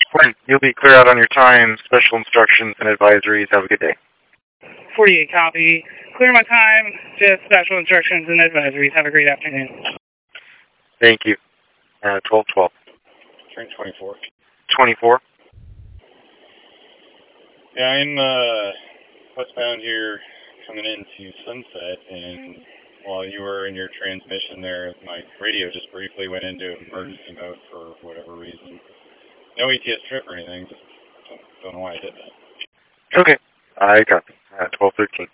Fine. You'll be clear out on your time, special instructions and advisories. Have a good day. 48 copy. Clear my time, just special instructions and advisories. Have a great afternoon. Thank you. 1212. Train 24. 24. Yeah, I'm westbound here coming into Sunset, and while you were in your transmission there, my radio just briefly went into emergency mode for whatever reason. No ETS trip or anything, just don't know why I did that. Okay. I got 1213.